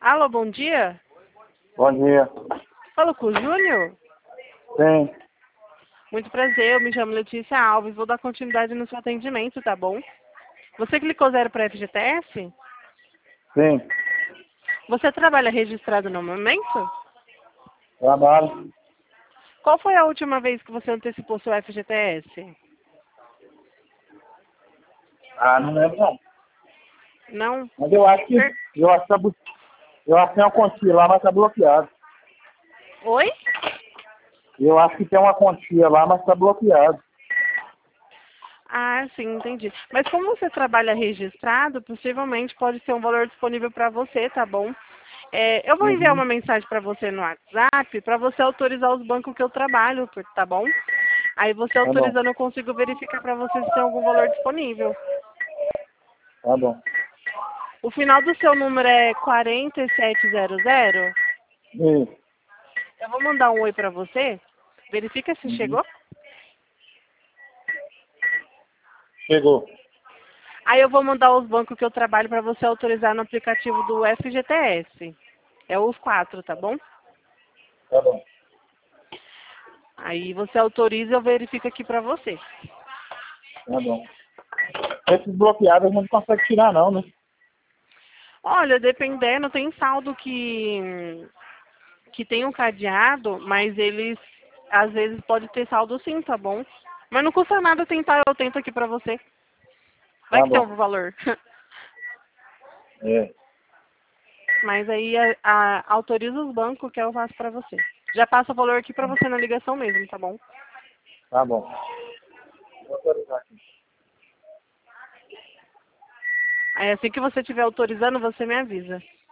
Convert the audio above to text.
Alô, bom dia. Bom dia. Falo com o Júnior? Sim, Muito prazer, eu me chamo Letícia Alves, vou dar continuidade no seu atendimento, tá bom? Você clicou 0 para FGTS? sim. Você trabalha registrado no momento? Trabalho. Qual foi a última vez que você antecipou seu FGTS? Ah, não lembro não. Não? Mas eu acho que Per- eu acho que tem uma quantia lá, mas tá bloqueado. Oi? Eu acho que tem uma quantia lá, mas tá bloqueado. Ah, sim, entendi. Mas como você trabalha registrado, possivelmente pode ser um valor disponível para você, tá bom? Eu vou enviar Uhum. uma mensagem para você no WhatsApp para você autorizar os bancos que eu trabalho, tá bom? Aí você Tá bom, autorizando eu consigo verificar para você se tem algum valor disponível. tá bom. O final do seu número é 4700. Isso. Eu vou mandar um oi para você. Verifica se Uhum. chegou. Chegou. Aí eu vou mandar os bancos que eu trabalho para você autorizar no aplicativo do FGTS. É os 4, tá bom? Tá bom. Aí você autoriza e eu verifico aqui para você. Tá bom. Esses bloqueados a gente não consegue tirar não, né? Olha, dependendo, tem saldo que tem um cadeado, mas eles às vezes pode ter saldo sim, tá bom? Mas não custa nada tentar, eu tento aqui pra você. Vai Tá que tem bom. um valor. É. Mas aí autoriza os bancos que eu faço pra você. Já passa o valor aqui pra você na ligação mesmo, tá bom? Tá bom. Vou autorizar aqui. Aí assim que você estiver autorizando, você me avisa.